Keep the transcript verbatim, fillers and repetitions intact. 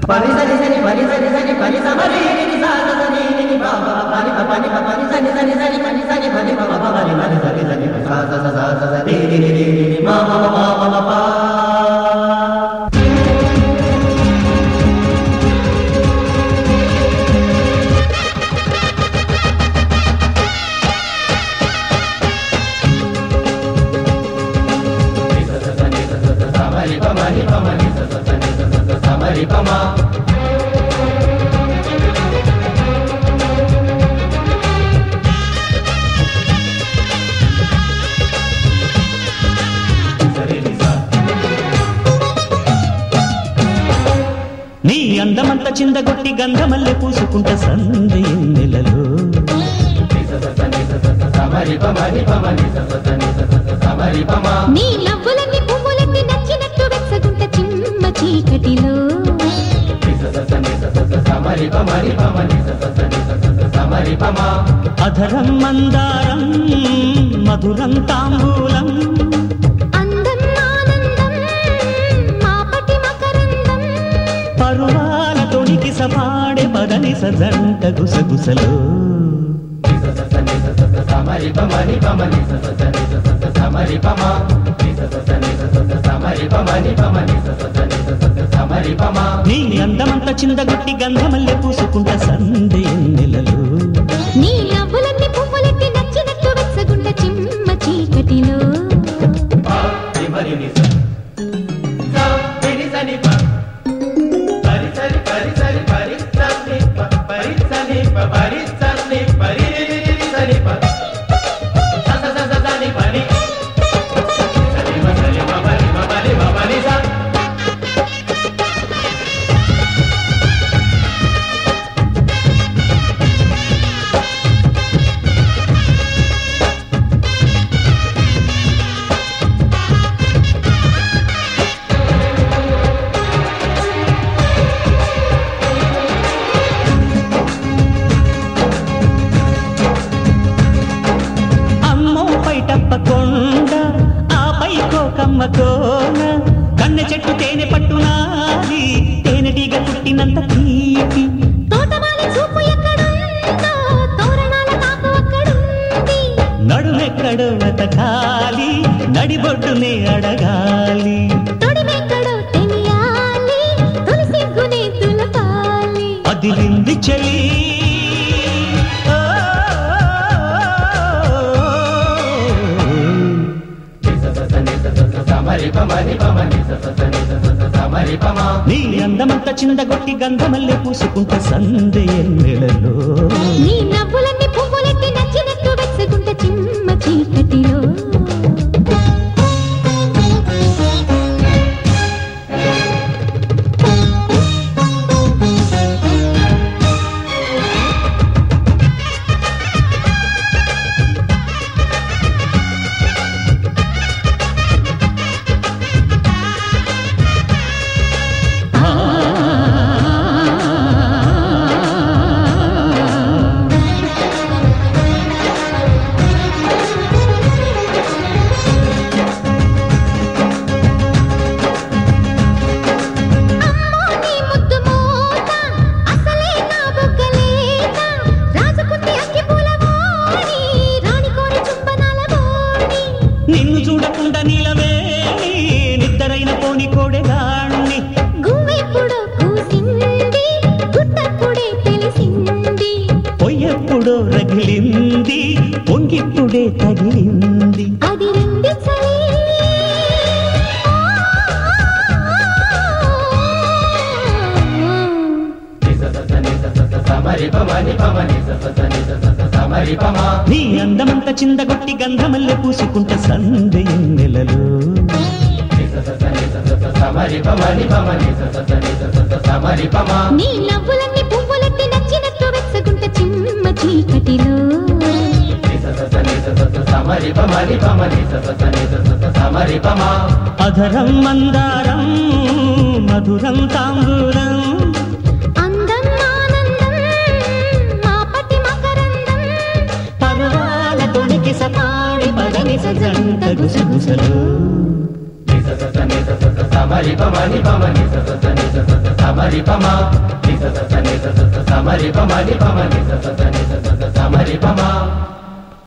Pani sani sani pani sani sani pani samari ni sa sa sani ni ba ba pani pa pani pa pani sani sani sani pani sani pani pa pa pani pani sani sani sa sa sa sa sa ni ni ni ni ma ma ma ma ma pa. నీ అందమంత చిందగొట్టి గంధమల్లె పూసుకుంట సంధి ఎన్నెలలో నీ నవ్వులన్నీ పువ్వులన్నీ నచ్చినట్టు వెచ్చగుంట చిమ్మ చీకటిలో అధరం మందారం మధురం తాంబూలం అందం ఆనందం మాపటి మకరందం పరువాల తొడికి సపాడే పదని సజంట గుసగుసలో నీ అందమంత చిందగొట్టి గంధమల్లె పూసుకుంట సంధి ఎన్నెలలో నీ నవ్వులన్నీ పువ్వులన్నీ నచ్చినట్టు వెచ్చగుంట చిమ్మ చీకటిలో తప్పకొండ ఆపై కోకమ్మ కోన కన్నె చెట్టు తేనె పట్టునాది తేనెటీగ పుట్టినంత తీపి తోటమాలి చూపు ఎక్కడుందో తోరణాల తాపు అక్కడుంది నడుమెక్కడో వెతకాలి నడిబొడ్డునే అడగాలి తొడిమెక్కడో తెలియాలి తొలి సిగ్గునే తులపాలి అదిలింది చలి నీ అందమంత చిందగొట్టి గంధమల్లె పూసుకుంట సంధి ఎన్నెలలో నీ నవ్వులన్నీ పువ్వులన్నీ నచ్చినట్టు వెచ్చగుంట చిమ్మ చీకటిలో నిన్ను చూడకుండా నీలవేణి నిద్దరైన పోని కోడెగాణ్ణి గువ్వెప్పుడో కూసింది గుట్టప్పుడే తెలిసింది పొయ్యెప్పుడో రగిలింది పొంగిప్పుడే తగిలింది అది రెండు చలి నీ అందమంత చిందగొట్టి గంధమల్లె పూసుకుంట సంధి ఎన్నెలలో నీ నవ్వులన్నీ పువ్వులన్నీ నచ్చినట్టు వెచ్చగుంట చిమ్మ చీకటిలో అధరం మందారం మధురం తాంబూలం అందం ఆనందం మాపటి మకరందం పర్వాల తొడికి సపాడి పదని సజంట గుసగుసలు సమరి పమ ని స స ని స స సమరి పమ ని పమ ని స స ని స స సమరి పమ